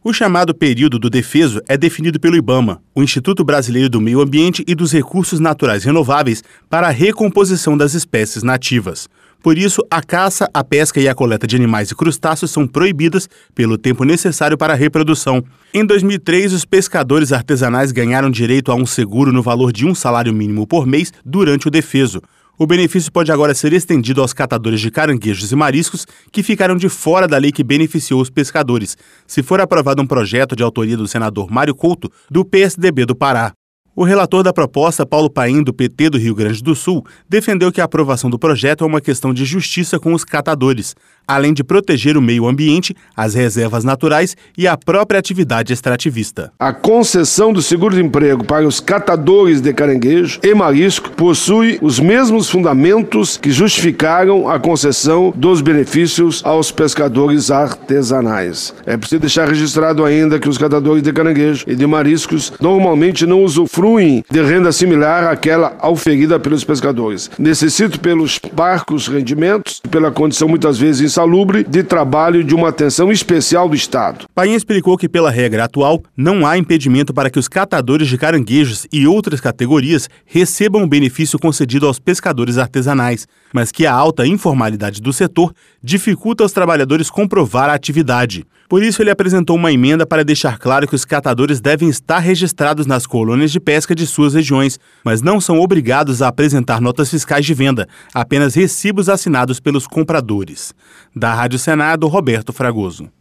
O chamado período do defeso é definido pelo IBAMA, o Instituto Brasileiro do Meio Ambiente e dos Recursos Naturais Renováveis, para a recomposição das espécies nativas. Por isso, a caça, a pesca e a coleta de animais e crustáceos são proibidas pelo tempo necessário para a reprodução. Em 2003, os pescadores artesanais ganharam direito a um seguro no valor de um salário mínimo por mês durante o defeso. O benefício pode agora ser estendido aos catadores de caranguejos e mariscos que ficaram de fora da lei que beneficiou os pescadores, se for aprovado um projeto de autoria do senador Mário Couto, do PSDB do Pará. O relator da proposta, Paulo Paim, do PT do Rio Grande do Sul, defendeu que a aprovação do projeto é uma questão de justiça com os catadores, além de proteger o meio ambiente, as reservas naturais e a própria atividade extrativista. A concessão do seguro-desemprego para os catadores de caranguejo e marisco possui os mesmos fundamentos que justificaram a concessão dos benefícios aos pescadores artesanais. É preciso deixar registrado ainda que os catadores de caranguejo e de mariscos normalmente não usufruem de renda similar àquela auferida pelos pescadores. Necessitam pelos parcos rendimentos, pela condição muitas vezes insalubre de trabalho de uma atenção especial do Estado. Paim explicou que pela regra atual não há impedimento para que os catadores de caranguejos e outras categorias recebam o benefício concedido aos pescadores artesanais, mas que a alta informalidade do setor dificulta aos trabalhadores comprovar a atividade. Por isso, ele apresentou uma emenda para deixar claro que os catadores devem estar registrados nas colônias de pesca de suas regiões, mas não são obrigados a apresentar notas fiscais de venda, apenas recibos assinados pelos compradores. Da Rádio Senado, Roberto Fragoso.